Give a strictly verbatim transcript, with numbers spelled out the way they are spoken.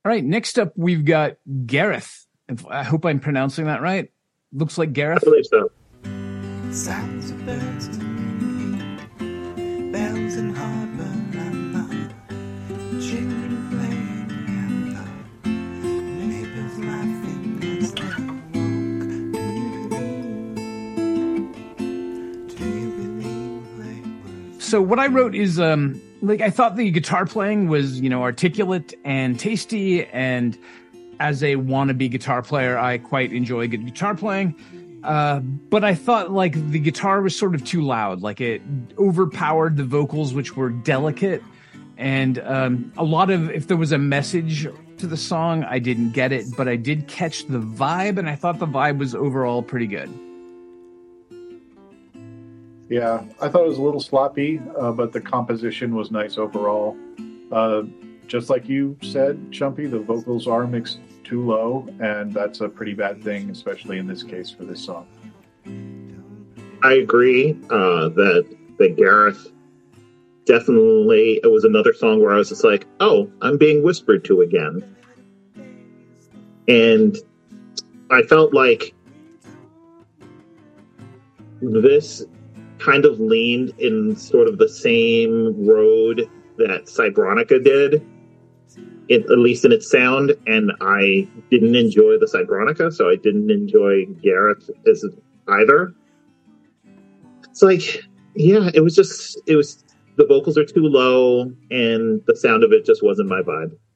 All right, next up we've got Gareth. If, I hope I'm pronouncing that right. Looks like Gareth. I believe so. Sounds of birds to me, bells in harbor and the children playing and the neighbors laughing as they walk. Do you believe they were? So what I wrote is um like I thought the guitar playing was, you know, articulate and tasty, and as a wannabe guitar player, I quite enjoy good guitar playing. Uh, but I thought like the guitar was sort of too loud, like it overpowered the vocals, which were delicate. And um, a lot of, if there was a message to the song, I didn't get it, but I did catch the vibe, and I thought the vibe was overall pretty good. Yeah, I thought it was a little sloppy, uh, but the composition was nice overall. Uh, just like you said, Chumpy, the vocals are mixed too low, and that's a pretty bad thing, especially in this case for this song. I agree uh, that that Gareth definitely, it was another song where I was just like, oh, I'm being whispered to again. And I felt like this kind of leaned in sort of the same road that Cybronica did, it, at least in its sound, and I didn't enjoy the Cybronica, so I didn't enjoy Gareth as either. It's like, yeah, it was just, it was, the vocals are too low, and the sound of it just wasn't my vibe.